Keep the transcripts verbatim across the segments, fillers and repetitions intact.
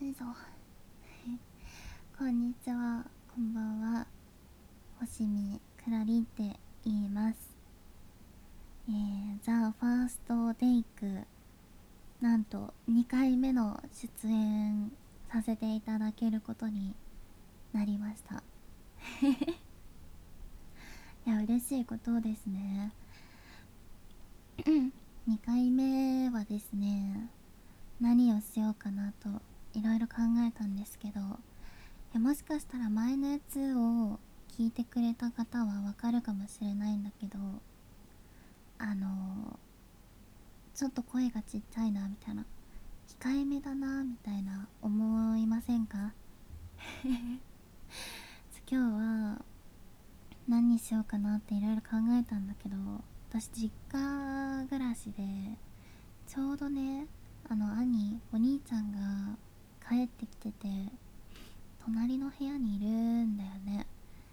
いぞこんにちは、こんばんは。星見くらりんって言います。えー、ザ・ファーストテイク、なんとにかいめの出演させていただけることになりましたいや、嬉しいことですねにかいめはですね、何をしようかなといろいろ考えたんですけど、いや、もしかしたら前のやつを聞いてくれた方はわかるかもしれないんだけど、あのー、ちょっと声がちっちゃいなみたいな、控えめだなみたいな思いませんか今日は何にしようかなっていろいろ考えたんだけど、私実家暮らしでちょうどね、あの兄お兄ちゃんが帰ってきてて、隣の部屋にいるんだよね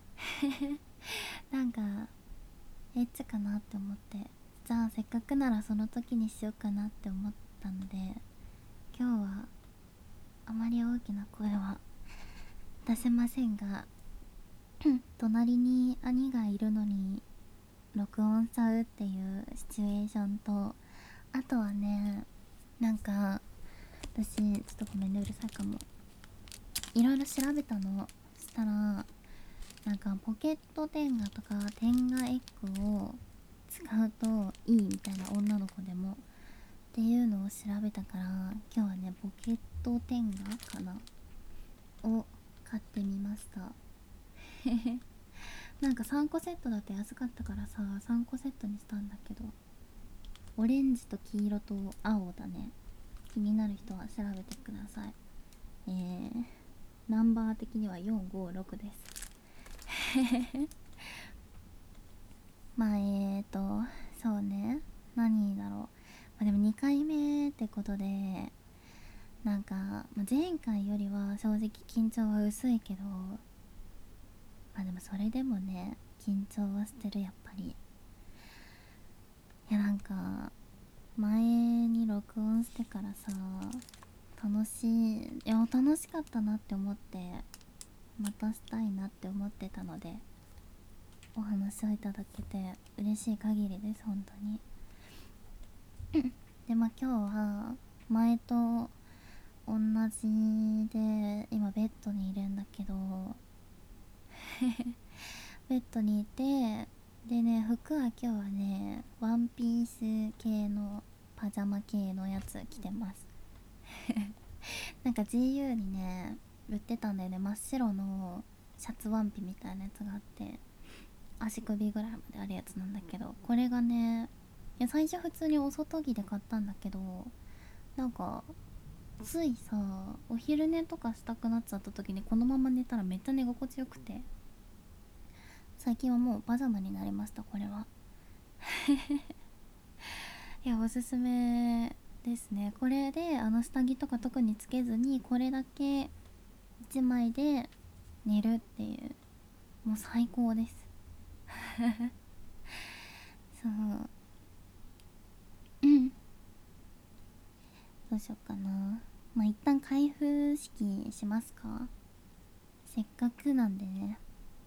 なんかエッチかなって思って、じゃあせっかくならその時にしようかなって思ったので、今日はあまり大きな声は出せませんが隣に兄がいるのに録音しちゃうっていうシチュエーションと、あとはね、なんか私ちょっとごめんね、うるさいかも。いろいろ調べたの。したらなんかポケットテンガとかテンガエッグを使うといいみたいな、女の子でもっていうのを調べたから、今日はねポケットテンガかなを買ってみましたなんかさんこセットだと安かったからさ、さんこセットにしたんだけど、オレンジと黄色と青だね。気になる人は調べてください。えー、ナンバー的にはよんごろくですまあえーとそうね、何だろう、まあ、でもにかいめってことで、なんか、まあ、前回よりは正直緊張は薄いけど、まあでもそれでもね、緊張はしてる、やっぱり。いや、なんか前に録音してからさ、楽しい、いや楽しかったなって思って、またしたいなって思ってたので、お話をいただけて嬉しい限りです、本当にで、まあ今日は前と同じで、今ベッドにいるんだけどベッドにいて、でね、服は今日はね、ワンピース系のパジャマ系のやつ着てますなんか ジーユー にね売ってたんだよね、真っ白のシャツワンピみたいなやつがあって、足首ぐらいまであるやつなんだけど、これがね、いや最初普通にお外着で買ったんだけど、なんかついさ、お昼寝とかしたくなっちゃった時にこのまま寝たらめっちゃ寝心地よくて、最近はもうパジャマになりました、これはいや、おすすめですね。これであの下着とか特につけずに、これだけいちまいで寝るっていう、もう最高ですそううんどうしようかな。まあ一旦開封式しますか、せっかくなんでね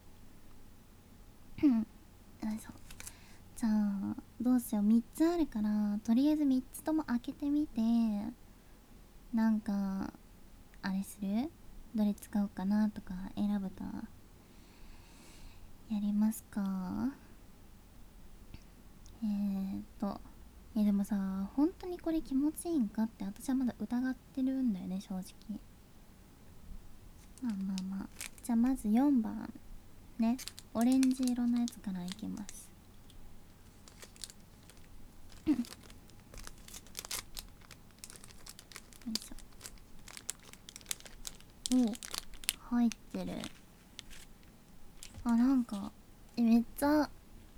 よいしょ。じゃあどうしよう、みっつあるから、とりあえずみっつとも開けてみて、なんかあれする、どれ使おうかなとか選ぶかやりますか。えーっとえでもさ、本当にこれ気持ちいいんかって私はまだ疑ってるんだよね、正直。まあまあまあ、じゃあまずよんばんね、オレンジ色のやつからいきますよいしょ。お、入ってる。あ、なんかえめっちゃ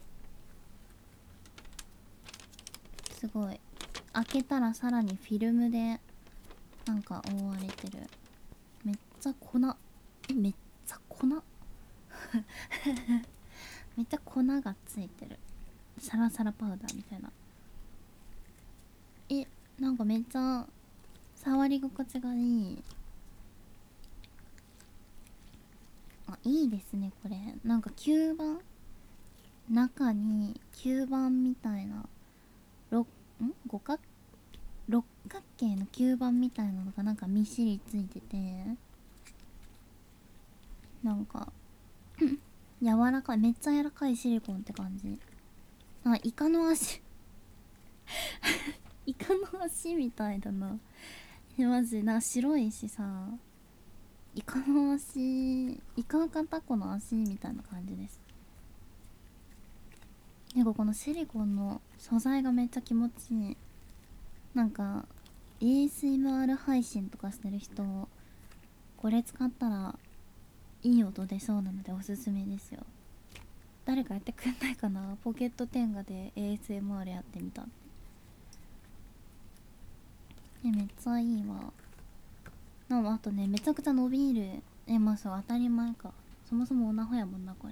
すごい、開けたらさらにフィルムでなんか覆われてる。めっちゃ粉、えめっちゃ粉めっちゃ粉がついてる。サラサラパウダーみたいな。えなんかめっちゃ触り心地がいい。 いいですねこれ。なんか吸盤、中に吸盤みたいな六ん五角六角形の吸盤みたいなのがなんかみっしりついてて、なんか柔らかい、めっちゃ柔らかいシリコンって感じ。なんかイカの足イカの足みたいだな。えマジな、白いしさ、イカの足、イカかタコの足みたいな感じです。なんかこのシリコンの素材がめっちゃ気持ちいい。なんか エーエスエムアール 配信とかしてる人、これ使ったらいい音出そうなのでおすすめですよ。誰かやってくんないかな、ポケットテンガで エーエスエムアール やってみたって。えめっちゃいいわ。なんかあとね、めちゃくちゃ伸びる。えまあそう当たり前か、そもそもオナホやもんなこれ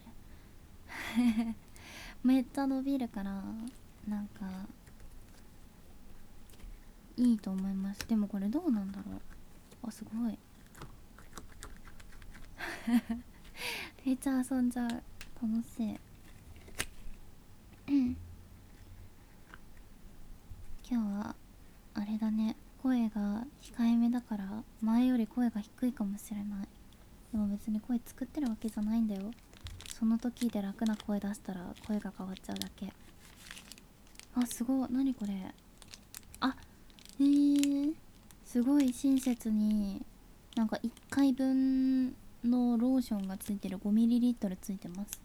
めっちゃ伸びるから、なんかいいと思います。でもこれどうなんだろう。あすごいめっちゃ遊んじゃう。楽しい今日はあれだね、声が控えめだから前より声が低いかもしれない。でも別に声作ってるわけじゃないんだよ。その時で楽な声出したら声が変わっちゃうだけ。あすごい、何これ。あへえ、すごい親切になんかいっかいぶんのローションがついてる ごミリリットル ついてます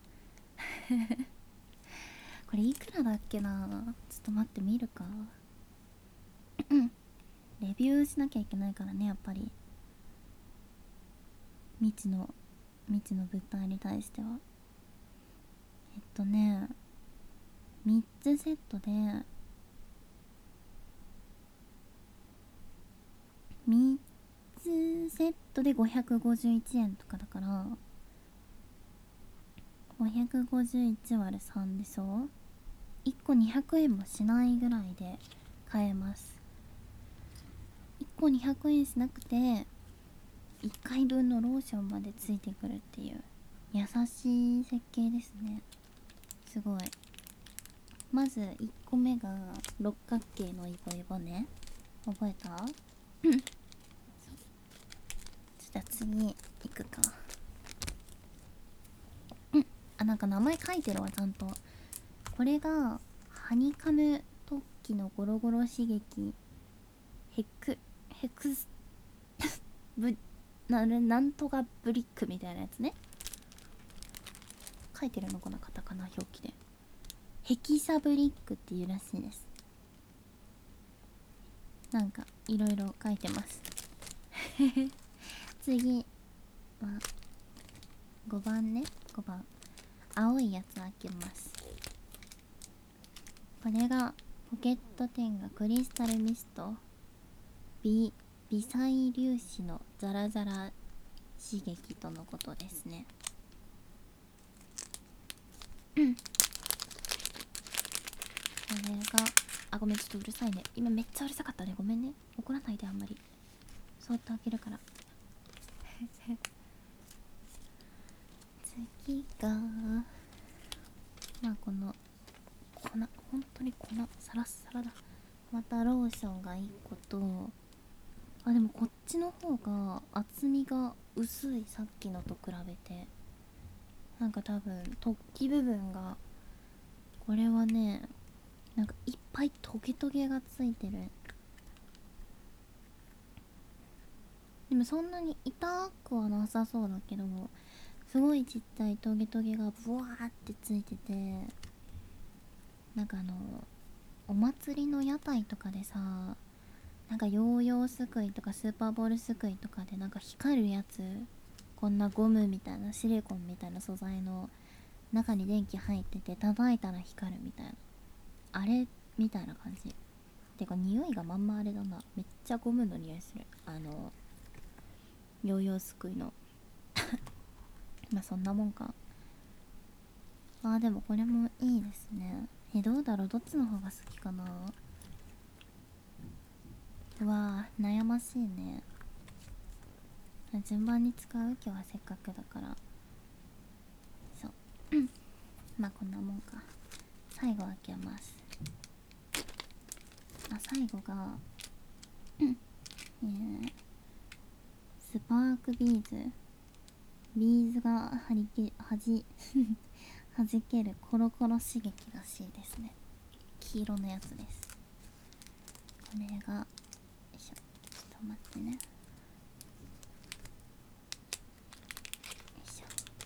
これいくらだっけな、ちょっと待ってみるかレビューしなきゃいけないからね、やっぱり未知の未知の物体に対しては。えっとねみっつセットでみっつセットでごひゃくごじゅういちえんとかだから、ごひゃくごじゅういち割るさんでしょ。いっこにひゃくえんもしないぐらいで買えます。いっこにひゃくえんしなくていっかいぶんのローションまでついてくるっていう優しい設計ですね。すごい。まずいっこめが六角形のイボイボね、覚えた？うんじゃあ次行くか。うんあなんか名前書いてるわちゃんと。これがハニカム突起のゴロゴロ刺激ヘクヘクスブななんとかブリックみたいなやつね。書いてるのかな、カタカナ表記で。ヘキサブリックっていうらしいです。なんかいろいろ書いてます次はごばんね。ごばん青いやつ開けます。これがポケットテンガクリスタルミスト微微細粒子のザラザラ刺激とのことですね。これがあごめんちょっとうるさいね、今めっちゃうるさかったね、ごめんね、怒らないであんまり、そっと開けるから次がまあこの粉、本当に粉サラッサラだ。またローションがいっこと、あでもこっちの方が厚みが薄い、さっきのと比べて。なんか多分突起部分が、これはねなんかいっぱいトゲトゲがついてる。でもそんなに痛くはなさそうだけど、すごいちっちゃいトゲトゲがブワーってついてて、なんかあのお祭りの屋台とかでさ、なんかヨーヨーすくいとかスーパーボールすくいとかでなんか光るやつ、こんなゴムみたいなシリコンみたいな素材の中に電気入ってて叩いたら光るみたいな、あれみたいな感じ。てか匂いがまんまあれだな、めっちゃゴムの匂いする、あのヨーヨーすくいのまあそんなもんか。あーでもこれもいいですね。えどうだろう、どっちの方が好きかな。うわー悩ましいね。順番に使う、今日はせっかくだから。 まあこんなもんか。最後開けます。あ、最後がえー、スパークビーズ。ビーズがはりけはじはじけるコロコロ刺激らしいですね。黄色のやつです。これが、よいしょ、ちょっと待ってね。よいしょ。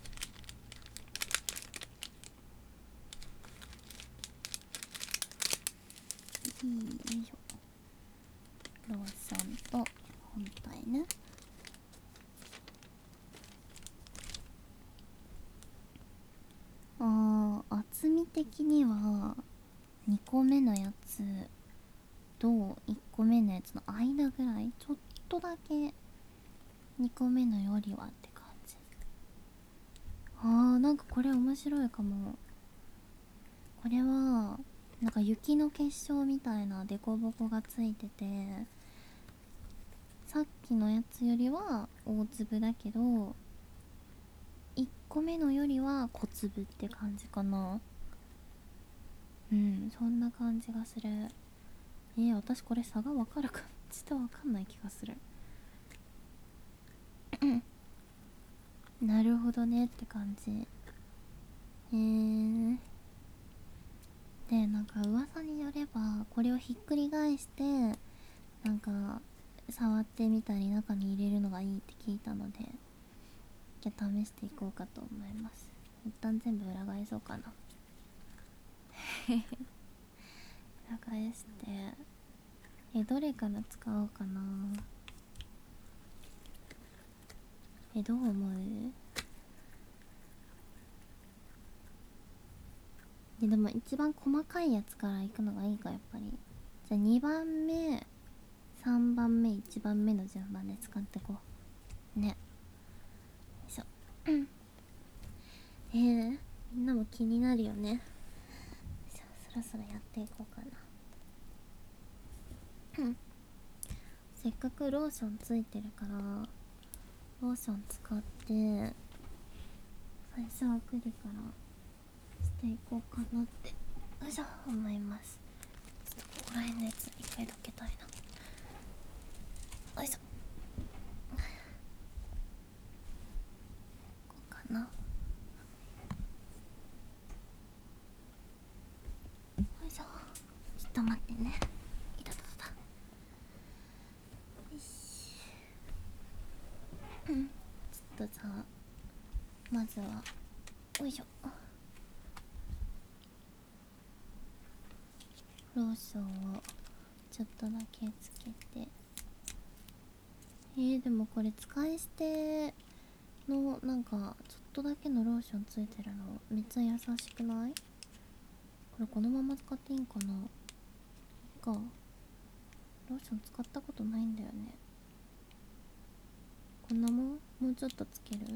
よいしょ。ローションと本体ね。あー、厚み的にはにこめのやつといっこめのやつの間ぐらい、ちょっとだけにこめのよりはって感じ。あー、なんかこれ面白いかも。これはなんか雪の結晶みたいなデコボコがついてて、さっきのやつよりは大粒だけどいっこめのよりは小粒って感じかな。うん、そんな感じがする。えー、私これ差が分かるかちょっと分かんない気がするなるほどねって感じ。えー、でなんか噂によればこれをひっくり返してなんか触ってみたり中に入れるのがいいって聞いたので、じゃあ試していこうかと思います。一旦全部裏返そうかな裏返して、えどれから使おうかな。えどう思う？ででも一番細かいやつからいくのがいいか、やっぱり。じゃあにばんめさんばんめいちばんめの順番で使ってこうね。よいしょうんえー、みんなも気になるよね。じゃあそろそろやっていこうかなせっかくローションついてるからローション使って最初はクリからしていこうかなってよいしょ思います。ちょっとここら辺のやつ一回どけたいな。よいしょこうかな。よいしょちょっと待ってね。いたたたたよしうんちょっとさまずはよいしょローションをちょっとだけつけて、えー、でもこれ使い捨てのなんかちょっとだけのローションついてるのめっちゃ優しくない？これこのまま使っていいんかな。いいか、ローション使ったことないんだよね。こんなもん？もうちょっとつける？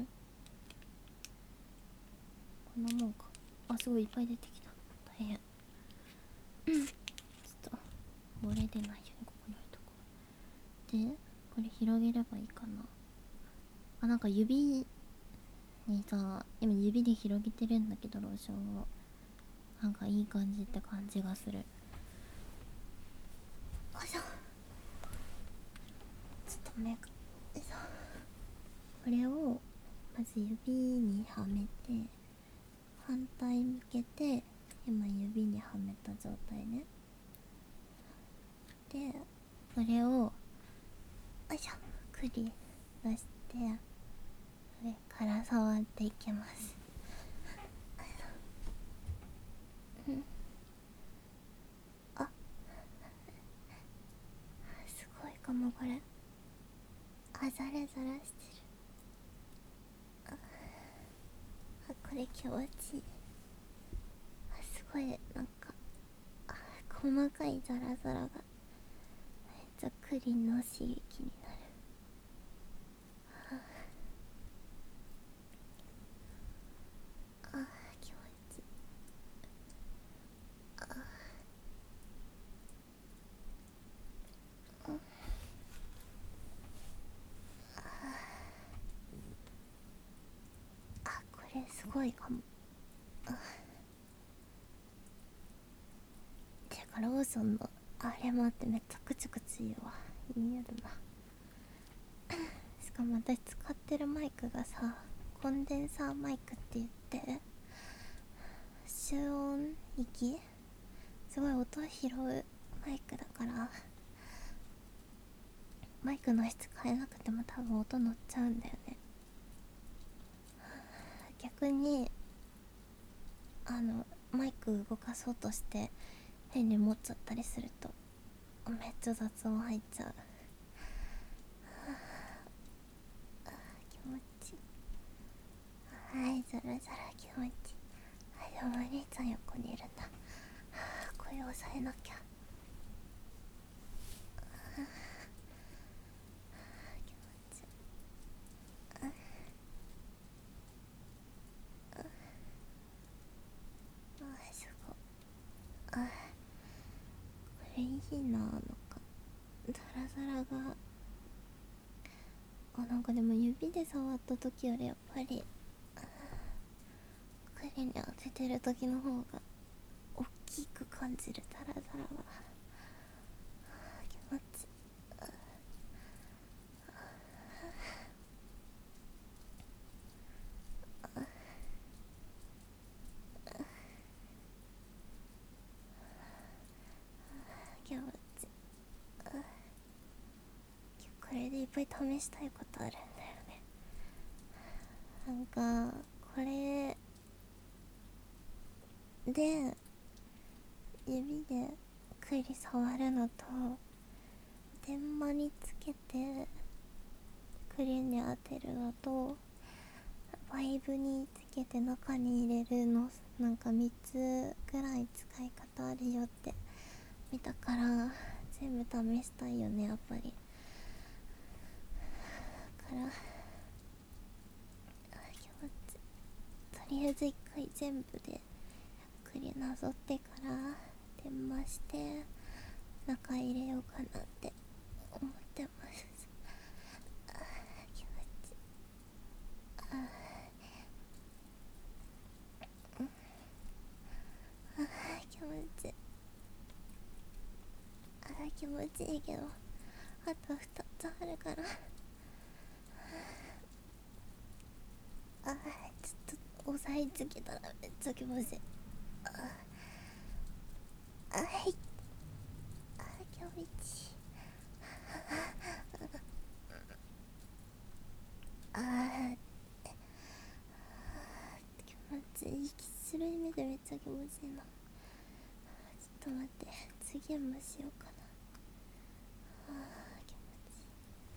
こんなもんか。あ、すごいいっぱい出てきた。大変ちょっと漏れ出ないようにここに置いとこう。でこれ広げればいいかな。あ、なんか指にさ今指で広げてるんだけどローションをなんかいい感じって感じがする。よいしょちょっと目がよいしょ。これをまず指にはめて反対向けて今指にはめた状態ね。でこれをよいしょクリ出して上から触っていきます。うんあすごいかもこれ。あザラザラしてる。あこれ気持ちいい。あすごいなんかあ細かいザラザラがめっちゃクリの刺激になる。あ気持ちいい。ああこれすごいかも。 ローソンのあれもあってめっちゃくちゃくちゃいいわ。いいやるな。しかも私使ってるマイクがさ、コンデンサーマイクって言って集音域すごい音拾うマイクだから、マイクの質変えなくても多分音乗っちゃうんだよね。逆にあのマイク動かそうとして変に持っちゃったりするとめっちゃ雑音入っちゃう。気持ちいい。はい、ザラザラ気持ちいい。はい、でもお兄ちゃん横にいるんだ。声を抑えなきゃ。気持ちいい。あ、すごい。あ、これいいな。なんかザラザラが、あ、なんかでも指で触った時よりやっぱり栗に当ててる時の方が大きく感じる。ザラザラは気持ちいい。気持ちいい。これでいっぱい試したいことあるんだよね。なんかこれで指で栗触るのと電話につけて栗に当てるのとバイブにつけて中に入れるの、なんかみっつぐらい使い方あるよって見たから全部試したいよね、やっぱり。だから気持ちとりあえず一回全部でゆっくりなぞってから電話して中入れようかなって思ってます。あ、気持ちああ、気持ちあ、気持ちいいけどあとふたつあるから、あ、ちょっと押さえつけたらめっちゃ気持ちいい。ああ、はい、あ、気持ちいい。あ、気持ちいい。息する意味でめっちゃ気持ちいいな。ちょっと待って、次もしようかな。あ、気持ちいい。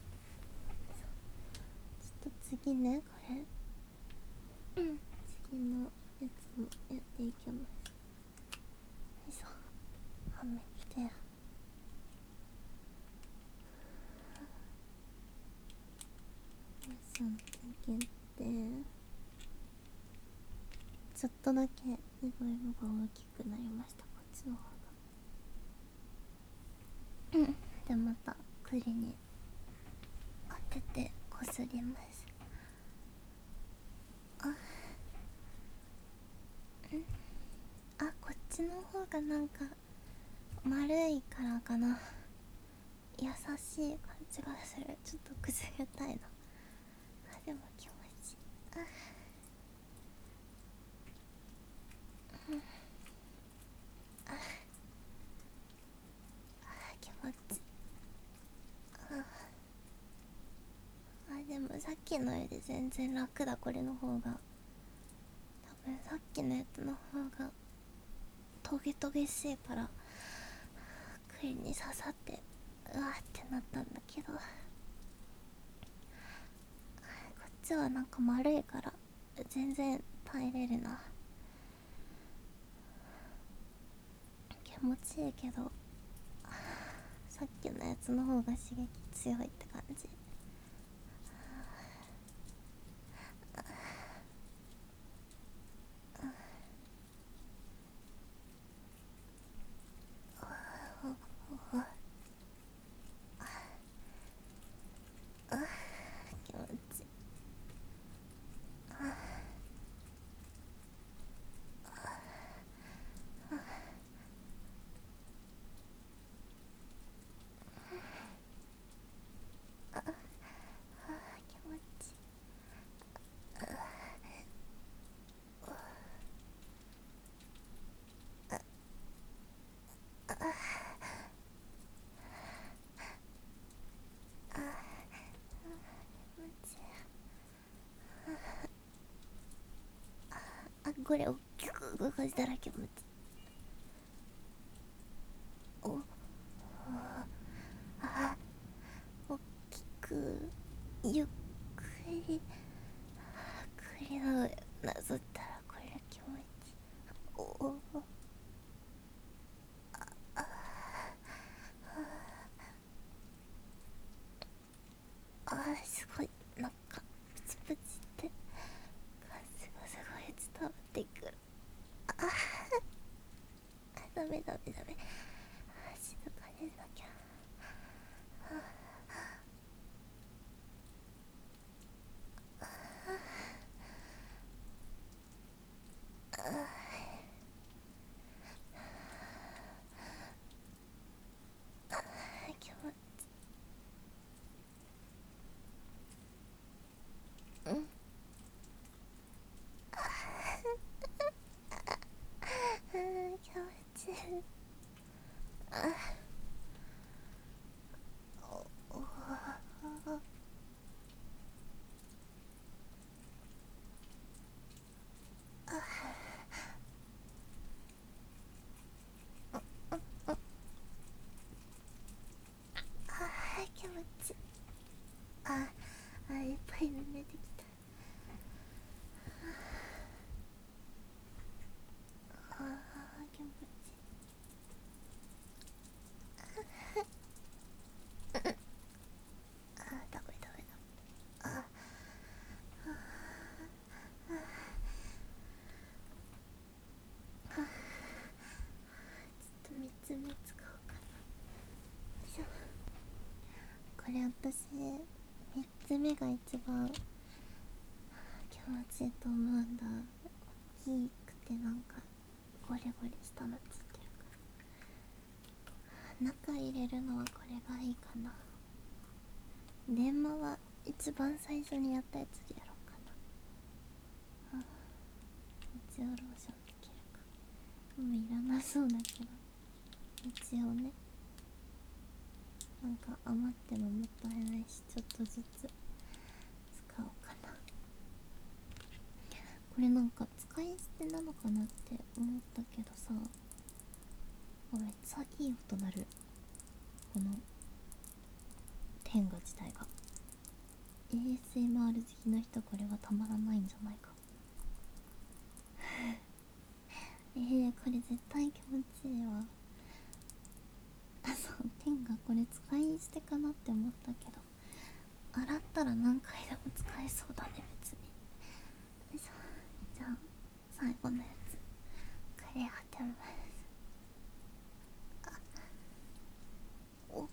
ちょっと次ね、これ、うん、次のやつもやっていきます。よいしょ。はめて、さん上げて、ちょっとだけイボイボが大きくなりました、こっちの方が。うん、でまた栗に当ててこすります。あ、うん、あ、こっちの方がなんか丸いからかな、優しい感じがする。ちょっとくすぐったいな。あ、でも気持ちいい。あ、うん、あ、あ、気持ちいい。ああ、でもさっきのより全然楽だ、これの方が。多分さっきのやつの方がトゲトゲしいから栗に刺さってうわーってなったんだけど、こっちはなんか丸いから全然耐えれるな。気持ちいいけどさっきのやつの方が刺激強いって感じ。あ、気持ちいい。 あ、これ大きく動かしたら気持ちいい。おあ、大きくゆっくり首の上なぞったらこれ気持ちいい。おおあー、すごい、なんかプチプチって感じがすごい伝わってくる。あー、ダメダメダメ、静かにしなきゃ。気持ちいい。うん、気持ちいい。あおおあ、気持ちいい。ああ、いっぱい濡れてきた。ああ、気持ちいい。あー、ダメダメダメ。あちょっとみっつめ使おうかな。よいしょ。これ私みっつめが一番気持ちいいと思うんだ。大きくてなんかゴリゴリしたのついてるから、中入れるのはこれがいいかな。電話は一番最初にやったやつでやろうかな。一応ローションできるか。もういらなそうだけど、一応ね、なんか余ってももったいないし、ちょっとずつ使おうかな。これなんか使い捨てなのかなって思ったけどさ、めっちゃいい音鳴る。このテンガ自体が エーエスエムアール 好きの人、これはたまらないんじゃないか。えー、これ絶対気持ちいいわ。あ、そう、テンガこれ使い捨てかなって思ったけど、洗ったら何回でも使えそうだね、別に。よいしょ。じゃあ最後のやつ、これ当てます。お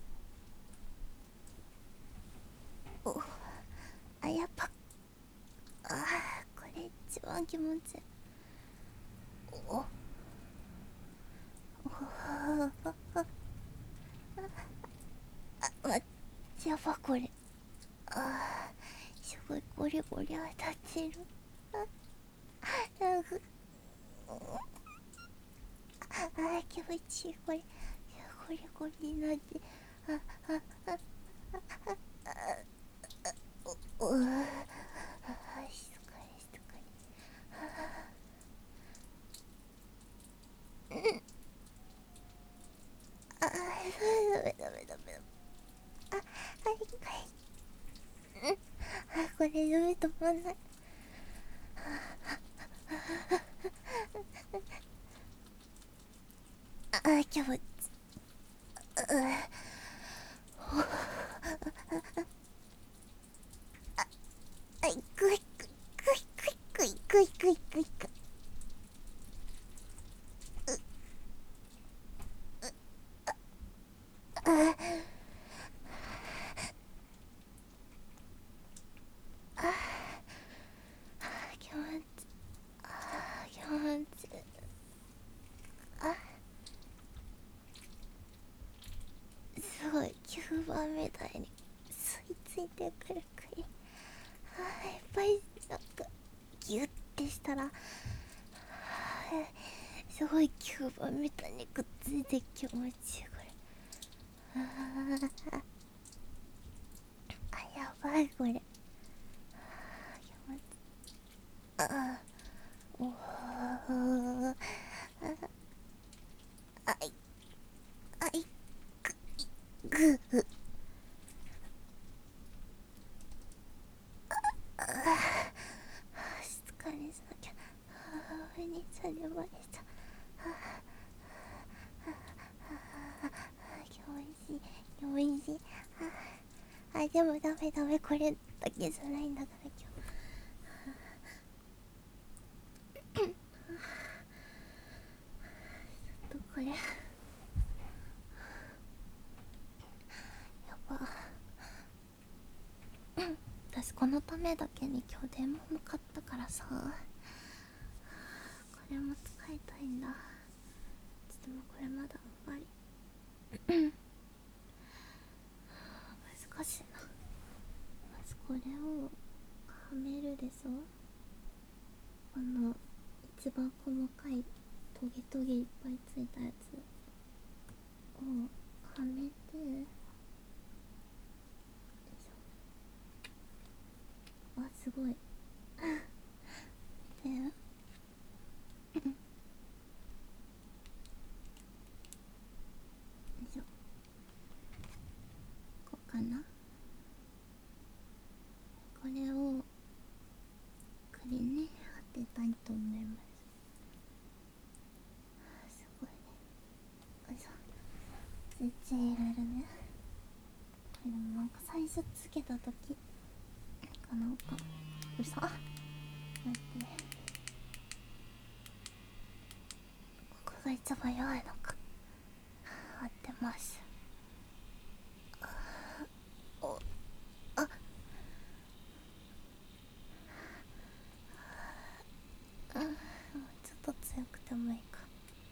おあ、やっぱ、あー、これ一番気持ちいい。おおおあああ、やば、これ、あー、すごいゴリゴリ当たってる。あなんか、あー、気持ちいい。これゴリゴリになって、あああおおあー、静かに静かに。あー、ダメダメダメ。あ、はいはい。あ、これ夢止まんない。あー、気持ち、あ、いくいくいくいくいくいくいくいく。あー、気持ち、あー、気持ち、あ、すごいきゅうばんめ台に吸い付いてくる国。あー、いっぱいなんかギュッてしたら、 すごい吸盤みたいにくっついて気持ちいいこれ。あーあ、やばいこれ。ああ、おー、あいあいぐぐー、ああ、静かにしなきゃ。ああ、上にされました。ああ、おいしいおいしい。ああ、でもダメダメ、これだけじゃないんだから今日。ちょっとこれやば。私このためだけに今日電話も買ったからさ、これも使いたいんだ。ちょっともうこれまだあんまり難しいな。まずこれをはめるでしょ。この一番細かいトゲトゲいっぱいついたやつをはめて、よいしょ。あ、すごいでよいしょ、こうかな。これをくりね当てたいと思います。すごいね。よいしょ、スイッチ入れるね。これでもなんか最初つけた時かなんかうるさっ、待ってね、ここが一番弱いのか。合ってます。おあ、うん、もうちょっと強くてもいいか。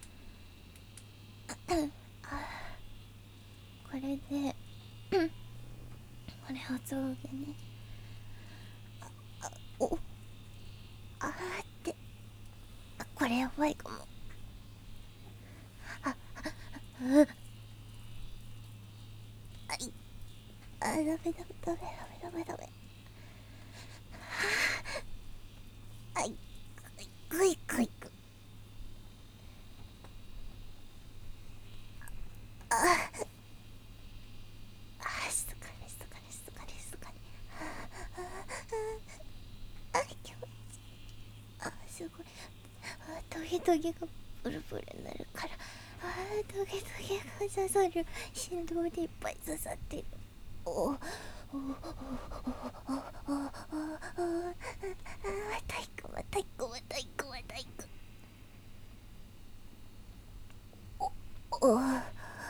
これでこれを上下に、おあーって、あ、これやばいかも。あうあいあ、ダメダメダメダメダメダメ。あいグイグイグ。ああ、静かに静かに静かに静かに。ああ、気持ちいい。あ、すごい。あ、トゲトゲがブルブルになるから。あー、トゲトゲが刺さる振動でいっぱい刺さってる。おおおおおおおおお、太鼓は太鼓は太鼓は太鼓。おおあ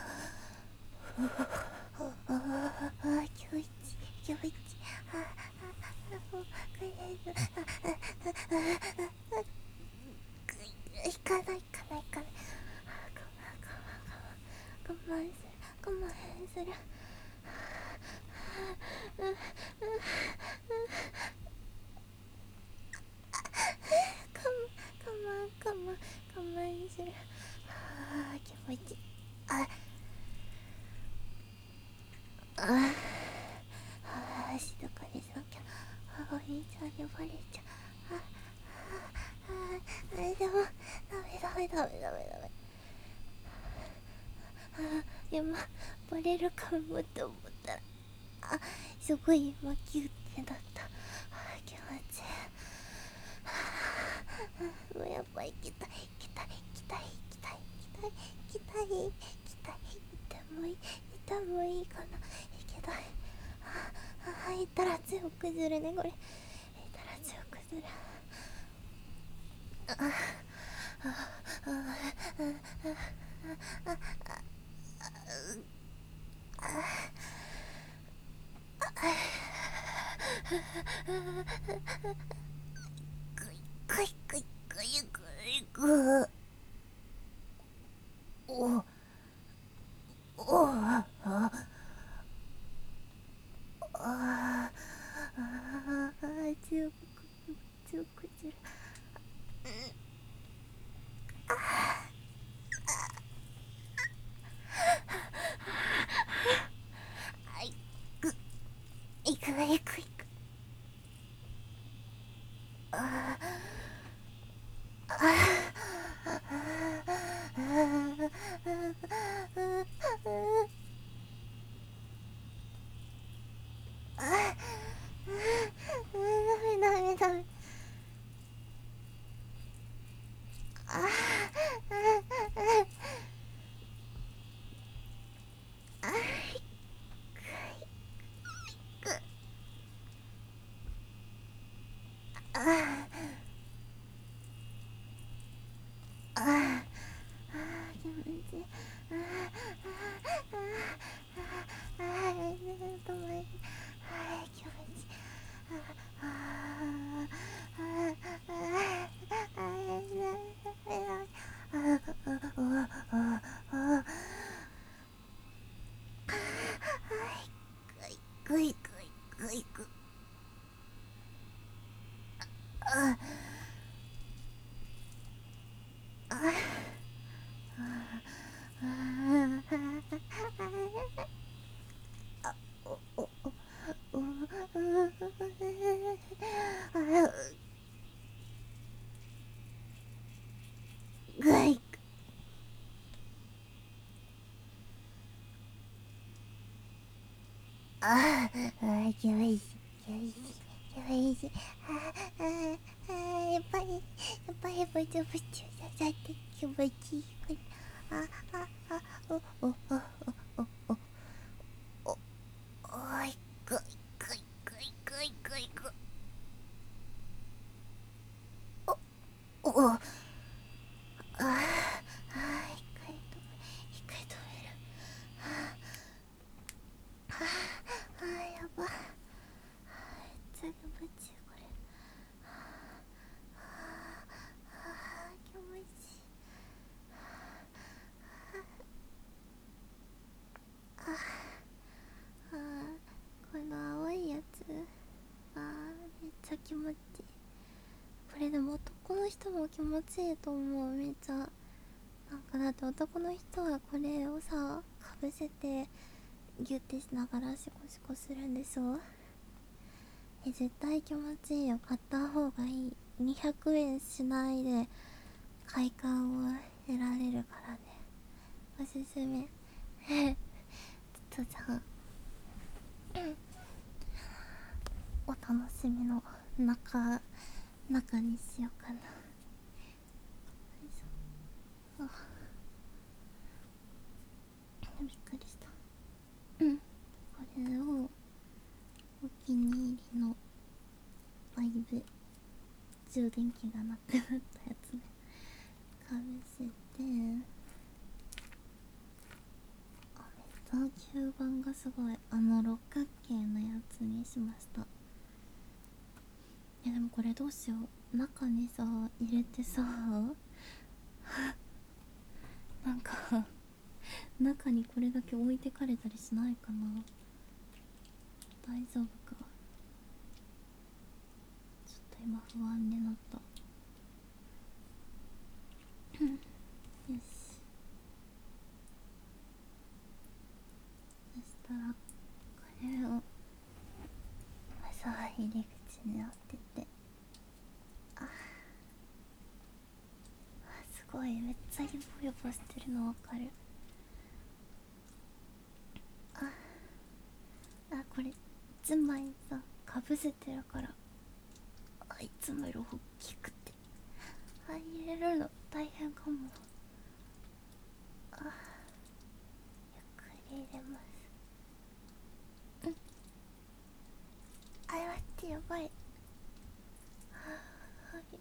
あ、気持ちいい気持ちいい。ああ、もうこれ行かない行かない行かない。我慢する我慢する。我慢我慢我慢する。あー、気持ちいい。あああ、静かにしなきゃ。あ、お兄ちゃんにバレちゃう。あああ、でもダメダメダメダメダメ。あ、今バレるかもって思ったら、あ、すごい今キュッてなった。あ、気持ちいい。もうやっぱ行きたい行きたい行きたい行きたい行きたい行きたい行きたい。行ってもいい行ってもいいかな。行きたい。ああ、行ったら強くするねこれ。行ったら強くする。あああああああぐいぐいぐいぐいぐい。おおああああ、強く強くする。 ああああ気持ちいい。ああああああああ止まり。ああ気持ちいい。あああああああぐいぐいぐいぐい。ああおおおぐい。ああ気持ちいい気持ちいい気持ちいい。ああやっぱりやっぱりブチブチささって気持ちいい。あああおおおおおおおおいぐいぐいぐいぐいぐいぐい。おおあああ一回止め一回止める。ああやば。めっちゃ気持ちいいこれ。あ気持ちいい。あこの青いやつあめっちゃ気持ちいい。これでも男の人も気持ちいいと思う。めっちゃなんかだって男の人はこれをさかぶせてギュッてしながらシコシコするんでしょ。え絶対気持ちいいよ。買った方がいい。にひゃくえんしないで快感を得られるからね。おすすめ。ちょっとじゃあお楽しみの中中にしようかな。よいしょ。あびっくりした。うんこれをお気に入りのバイブ充電器がなくなったやつねかぶせて。あめっちゃ吸盤がすごい。あの六角形のやつにしました。いやでもこれどうしよう。中にさ入れてさなんか中にこれだけ置いてかれたりしないかな。大丈夫か。ちょっと今不安になったよしそしたらこれをまずは入り口に当てて。あすごいめっちゃヨボヨボしてるのわかる。ああこれいちまいさかぶせてるからあいつもより大きくてあ入れるの大変かも。あゆっくり入れます。うんあ待ってやばい。はい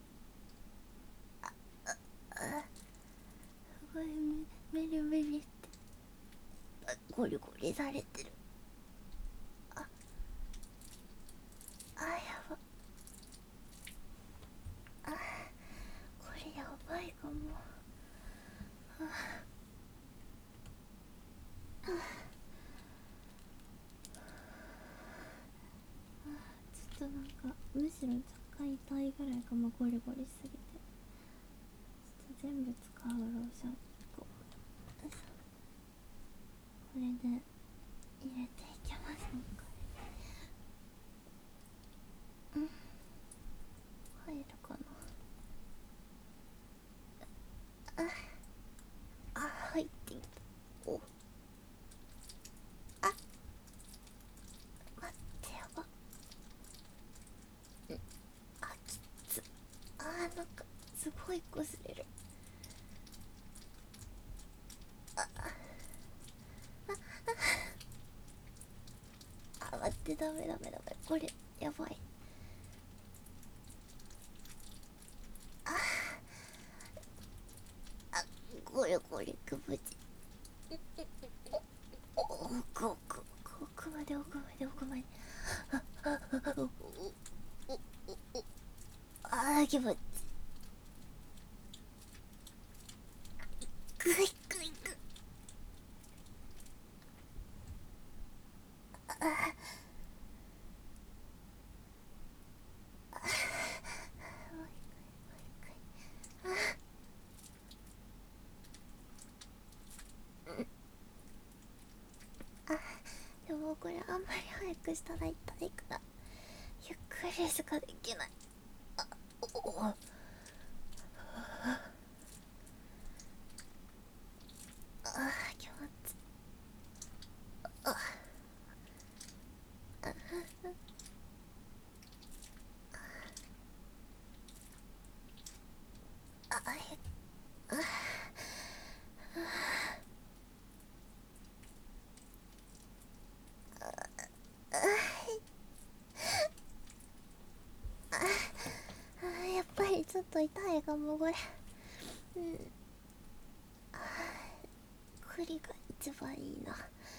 あすごいメリメリってあゴリゴリされてる。ああやばあこれやばいかも。ああちょっとなんかむしろ若干痛いぐらいかも。ゴリゴリしすぎて。ちょっと全部使うローションいっこよいしょ。これで入れていきましょうか。うん入るかな。ああ入ってきた。おあ待ってやば。あきつあーなんかすごいこすれる。ああ待ってダメダメダメこれやばい。 くぶち、奥奥奥まで奥まで奥まで、ああ気持ちグイグイグイ、ああでもこれあんまり早くしたら痛いからゆっくりしかできない。あおおああ気持ちああああやっぱりちょっと痛いかもこれ。うん、栗が一番いいな。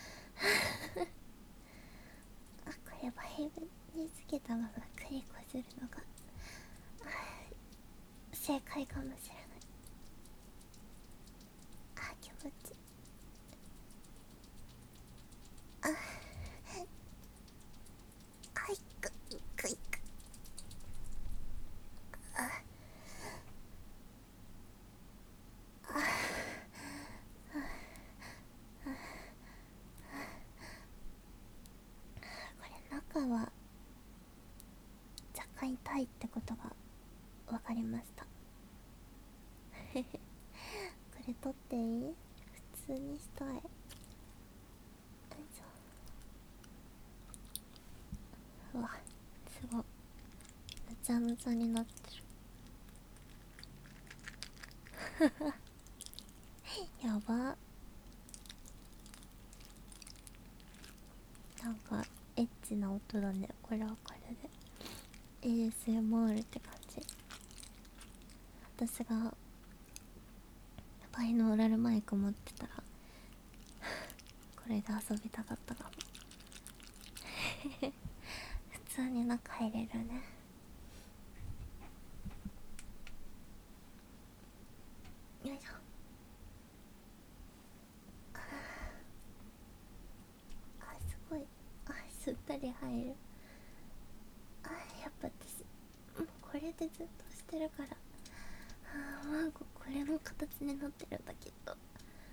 あこれバイブにつけたまま栗こするのが正解かもしれない。あ気持ちああいくくいくあこれ中は若干痛いってことが分かりました。これ取っていい？普通にしたい。よいしょ。うわすごいぬちゃぬちゃになってる。やば。なんかエッチな音だね。これはこれで エーエスエムアール って感じ。私がバイノーラルマイク持ってたらこれで遊びたかったかも。普通に中入れるね。よいしょ。あすごい、あすったり入る。あやっぱ私もうこれでずっとしてるから、あーマンゴこれも形になってるんだきっと。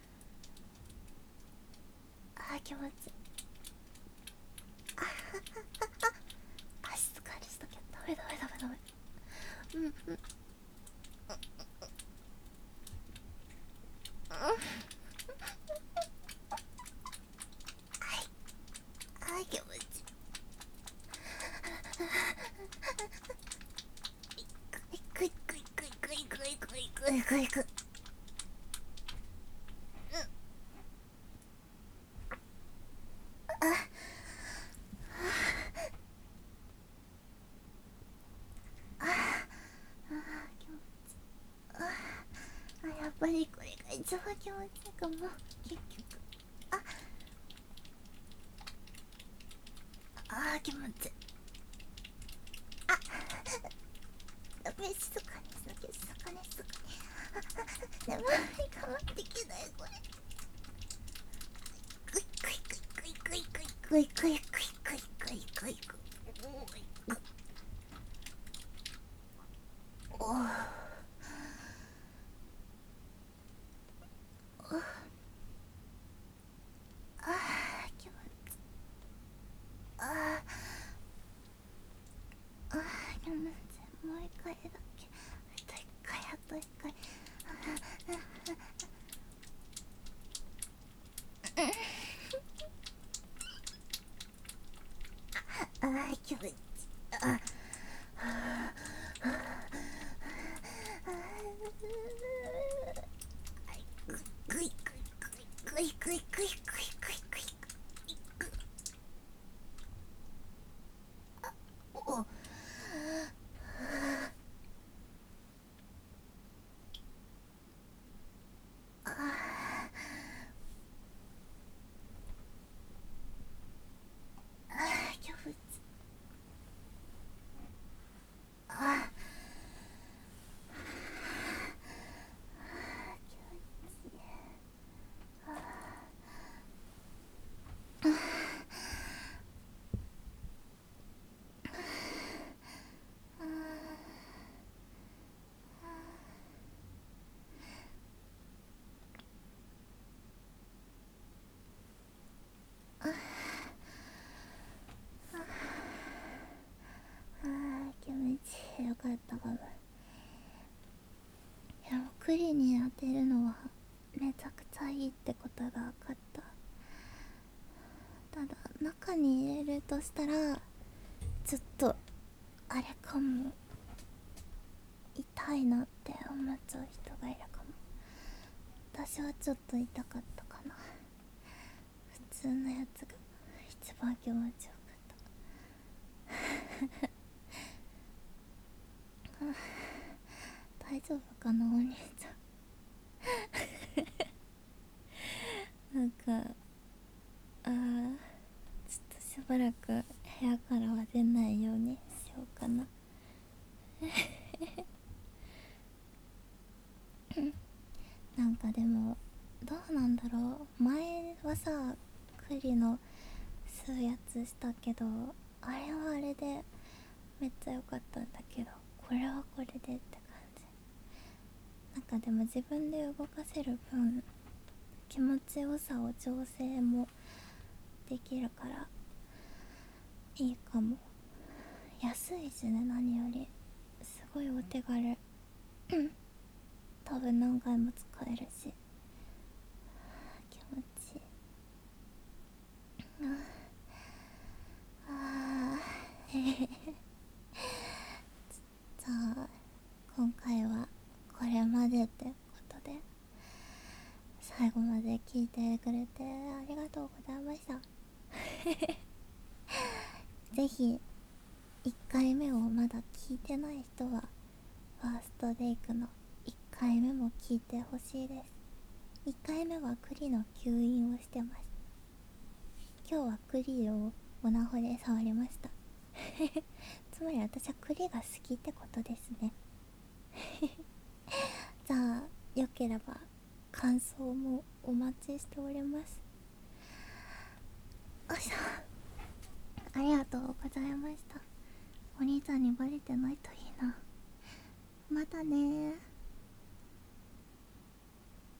あー気持ちいい。ああ静かにしとけ。ダメダメダメダメ。うんうんうんあー気持ちいい。クイクイクイクイクイクイクイクイクイ。あやっぱりこれが一番気持ちいいかも結局。ああー気持ちいい。あダメ静かにしなきゃ静かに静かに。眠いかもできないこれ。クイクイクイクイクイクイクイクイクイクイクイクイクイクイ。おおあー気持ちいい。あーあー気持ちいい。もう一回だけ。あと一回あと一回。あー気持ちいい。あクイクイクイクイクイクイクイクイクイクイ。お栗に当てるのはめちゃくちゃいいってことが分かった。ただ中に入れるとしたらちょっとあれかも、痛いなって思っちゃう人がいるかも。私はちょっと痛かったかな。普通のやつが一番気持ちよかった大丈夫かなお兄ちゃんなんかあーちょっとしばらく部屋からは出ないようにしようかななんかでもどうなんだろう、前はさ栗の吸うやつしたけど、あれはあれでめっちゃ良かったんだけど、これはこれでって感じ。なんかでも自分で動かせる分気持ちよさを調整もできるからいいかも。安いしね、何よりすごいお手軽多分何回も使えるし気持ちいい。ああへへへじゃあ今回はこれまでってことで、最後まで聞いてくれてありがとうございましたぜひいっかいめをまだ聞いてない人はファーストテイクのいっかいめも聞いてほしいです。いっかいめは栗の吸引をしてます。今日は栗をオナホで触りましたつまり私は栗が好きってことですねじゃあよければ感想もお待ちしております。よいしょ、ありがとうございました。お兄ちゃんにバレてないといいな。またねー。